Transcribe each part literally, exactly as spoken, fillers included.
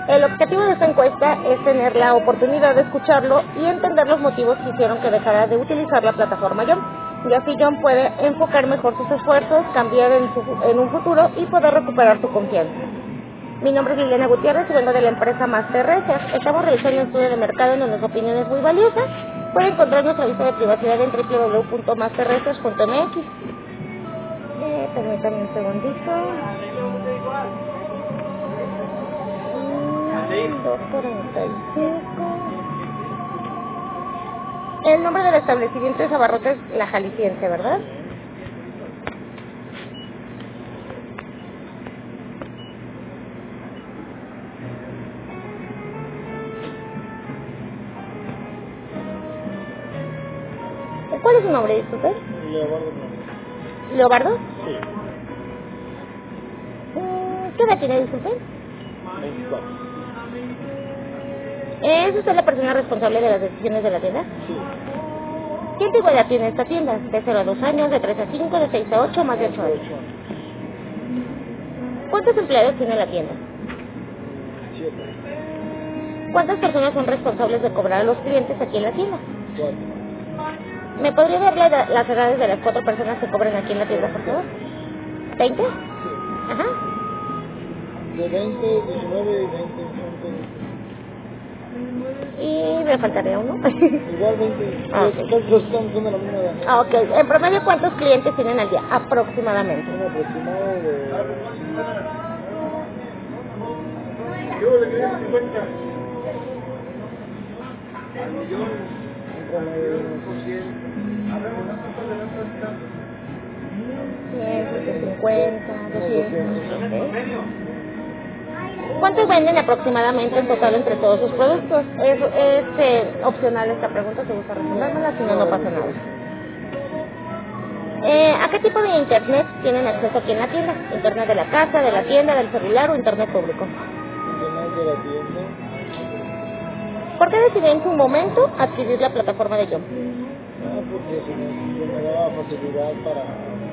El objetivo de esta encuesta es tener la oportunidad de escucharlo y entender los motivos que hicieron que dejara de utilizar la plataforma Jump. Y así Jump puede enfocar mejor sus esfuerzos, cambiar en, su, en un futuro y poder recuperar su confianza. Mi nombre es Liliana Gutiérrez y vengo de la empresa Master Research. Estamos realizando un estudio de mercado en donde nuestra opinión es muy valiosa. Pueden encontrar nuestra lista de privacidad en doble u doble u doble u punto master research punto m x. Eh, permítanme un segundito. dos cuarenta y cinco. El nombre del establecimiento es Abarrotes La Jalisciense, ¿verdad? ¿Cuál es su nombre, disculpe? Leobardo. ¿Leobardo? Sí. ¿Qué edad tiene, disculpe? veinticuatro. ¿Es usted la persona responsable de las decisiones de la tienda? Sí. ¿Qué antigüedad tiene esta tienda? ¿De cero a dos años, de tres a cinco, de seis a ocho, más de ocho años? ¿Cuántos empleados tiene la tienda? siete. ¿Cuántas personas son responsables de cobrar a los clientes aquí en la tienda? cuatro. ¿Me podría dar la- las edades de las cuatro personas que cobran aquí en la tienda, por favor? ¿veinte? Sí. Ajá. De veinte, diecinueve y veinte. Y me faltaría uno. Igual veinte. Ah, Los dos los estamos son de la misma edad. Ah, ok. En promedio, ¿cuántos clientes tienen al día? Aproximadamente. Un aproximado de... ciento cincuenta, doscientos. doscientos. Ok. ¿Cuántos venden aproximadamente en total entre todos sus productos? Es, es eh, opcional esta pregunta, si gusta respondérmela, si no, no pasa nada. Eh, ¿A qué tipo de internet tienen acceso aquí en la tienda? ¿Internet de la casa, de la tienda, del celular o internet público? Internet de la tienda. ¿Por qué decidió en su momento adquirir la plataforma de Jump? Ah, porque se me, se me daba facilidad para,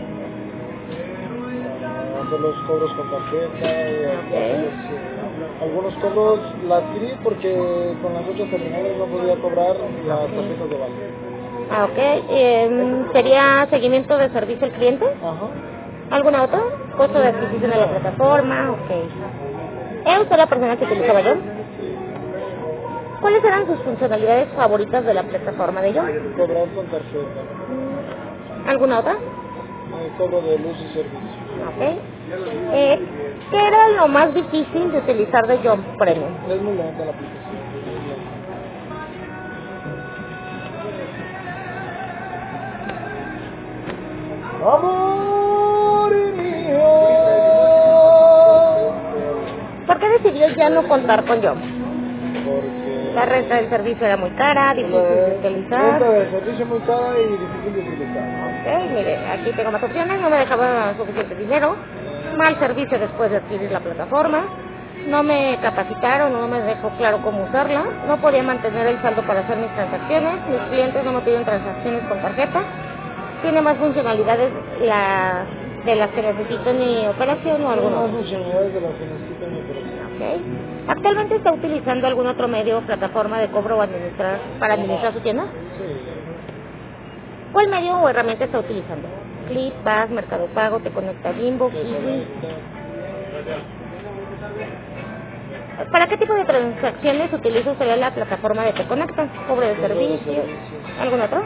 para hacer los cobros con tarjeta. Y Ok. los, eh, algunos cobros la adquirí porque con las ocho terminales no podía cobrar las tarjetas de vale. Ah, ok. Eh, ¿Sería seguimiento de servicio al cliente? Ajá. ¿Alguna otra? ¿Costo de adquisición de la plataforma? Ok. ¿Es usted la persona que utilizaba Jump? ¿Cuáles eran sus funcionalidades favoritas de la plataforma de Jump? Cobrar con tarjeta. ¿Alguna otra? Eh, cobro de luz y servicio. Ok. Eh, ¿Qué era lo más difícil de utilizar de Jump Premium? Es muy lenta la aplicación. Amor mío. ¿Por qué decidió ya no contar con Jump? Porque La renta del servicio era muy cara, difícil de utilizar. renta de servicio muy cara y difícil de utilizar. Ok, mire, aquí tengo más opciones, no me dejaba suficiente dinero, mal servicio después de adquirir la plataforma, no me capacitaron, no me dejó claro cómo usarla, no podía mantener el saldo para hacer mis transacciones, mis clientes no me piden transacciones con tarjeta, tiene más funcionalidades la, de las que necesito en mi operación o Hay alguna más otra. funcionalidades de las que necesito en mi operación. Ok. ¿Actualmente está utilizando algún otro medio o plataforma de cobro o administrar, para administrar su tienda? Sí. ¿Cuál medio o herramienta está utilizando? Clip, Pass, Mercado Pago, Te Conecta Bimbo, Kiwi. ¿Para qué tipo de transacciones utiliza usted la plataforma de Te Conecta? ¿Cobro de Cobro de servicio? servicios. ¿Algún otro?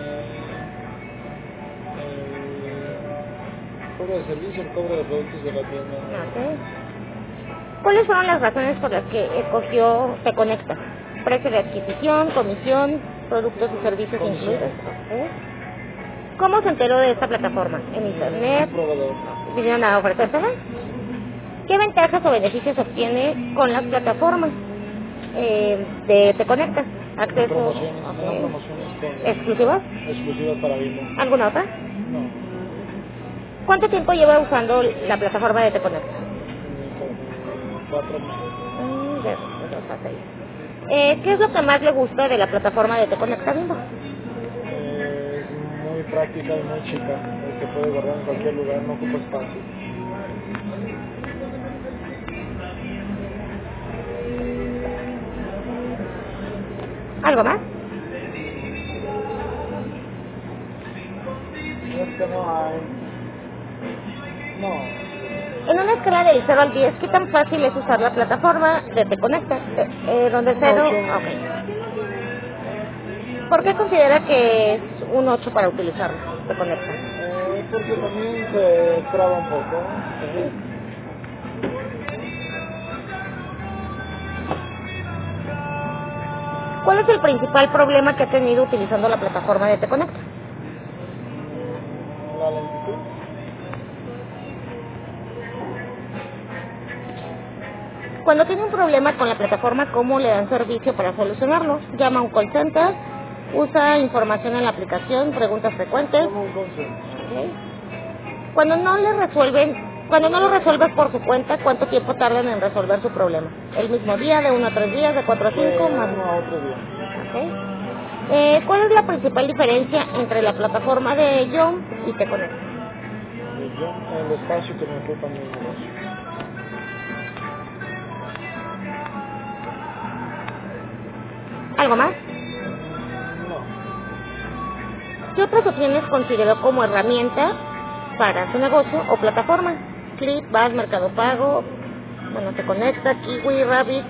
Cobro de servicio, el cobro de productos de la tienda. Ok. ¿Cuáles fueron las razones por las que escogió Te Conecta? ¿Precio de adquisición, comisión, productos y servicios Comisión. incluidos? Ok. ¿Cómo se enteró de esta plataforma? ¿En internet? Un proveedor. ¿Vinieron a ofrecérsela? ¿Qué ventajas o beneficios obtiene con las plataformas eh, de Te Conecta? ¿Acceso? Promociones, Ok. me dan promociones con ¿Exclusivas? exclusivas para Bimbo. ¿Alguna otra? No. ¿Cuánto tiempo lleva usando la plataforma de Te Conecta? Como cuatro meses. Mm, de dos a seis. Eh, ¿Qué es lo que más le gusta de la plataforma de Te Conecta Bimbo? Eh, es muy práctica y muy chica. eh, Se puede guardar en cualquier lugar, no ocupa espacio. ¿Algo más? Es que no hay. No. En una escala del cero al diez, ¿qué tan fácil es usar la plataforma de Te Conecta? Eh, eh, donde cero... Okay. ¿Por qué considera que es un ocho para utilizarlo, Te Conecta? Eh, porque también se traba un poco. Sí. ¿Cuál es el principal problema que ha tenido utilizando la plataforma de Te Conecta? La lentitud. Cuando tiene un problema con la plataforma, ¿cómo le dan servicio para solucionarlo? Llama a un call center, usa información en la aplicación, preguntas frecuentes. Como un concepto. Okay. Cuando no le resuelven, cuando no lo resuelves por su cuenta, ¿cuánto tiempo tardan en resolver su problema? ¿El mismo día, de uno a tres días, de cuatro a cinco? De Más. uno a otro día. Okay. Eh, ¿Cuál es la principal diferencia entre la plataforma de Jump y Te Conecta? De yo, el espacio que me ocupa mi negocio. ¿Algo más? No. ¿Qué otras opciones consideró como herramienta para su negocio o plataforma? Clip, Buzz, Mercado Pago, bueno, Te Conecta, Kiwi, Rabbit.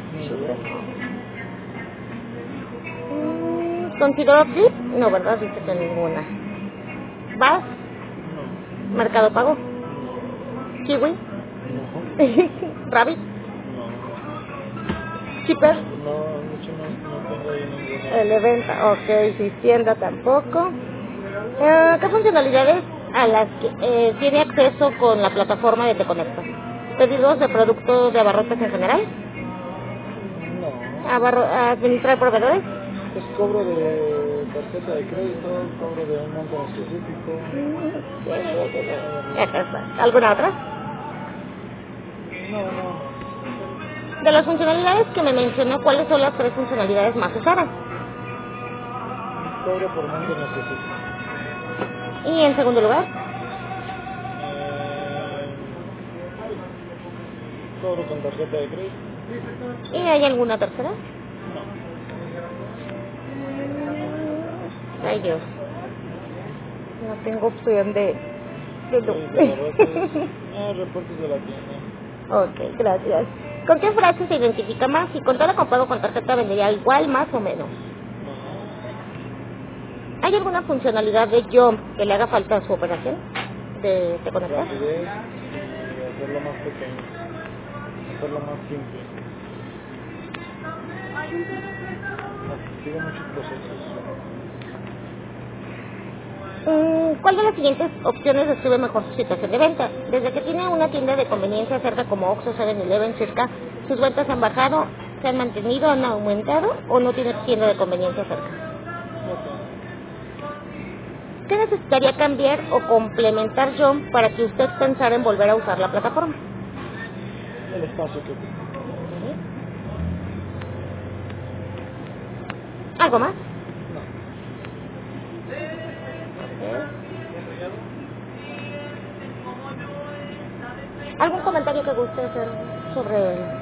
Mm, ¿Consideró Clip? No, ¿verdad? Dice que ninguna. ¿Buzz? No. ¿Mercado Pago? No. ¿Kiwi? No. ¿Rabbit? No. ¿Shipper? No, mucho no, no tengo ahí ninguna. El evento, ok, sí, Tienda tampoco. Eh, ¿Qué funcionalidades a las que eh, tiene acceso con la plataforma de Te Conecta? ¿Pedidos de productos de abarrotes en general? No. Abarro ¿Administrar proveedores? Es cobro de tarjeta de crédito, cobro de un monto específico. ¿Alguna otra? No, no. De las funcionalidades que me mencionó, ¿cuáles son las tres funcionalidades más usadas? Cobro por monto específico. Y en segundo lugar, Eh, cobro con tarjeta de crédito. ¿y hay alguna tercera? No. Ay Dios, no tengo opción de... de Sí, de abarrotes. Ah, reportes de la tienda. Ok, gracias. ¿Con qué frase se identifica más? Si contara con pago con tarjeta vendería igual, más o menos. No. ¿Hay alguna funcionalidad de Jump que le haga falta a su operación? ¿De Te Conecta? Rapidez y hacerlo más pequeño. Hacerlo más simple. Sigo muchos procesos. ¿Cuál de las siguientes opciones describe mejor su situación de venta? Desde que tiene una tienda de conveniencia cerca como Oxxo, seven eleven, cerca, ¿sus ventas han bajado, se han mantenido, han aumentado o no tiene tienda de conveniencia cerca? ¿Qué necesitaría cambiar o complementar Jump para que usted pensara en volver a usar la plataforma? El espacio que ocupa. ¿Algo más? No. ¿Algún comentario que guste hacer sobre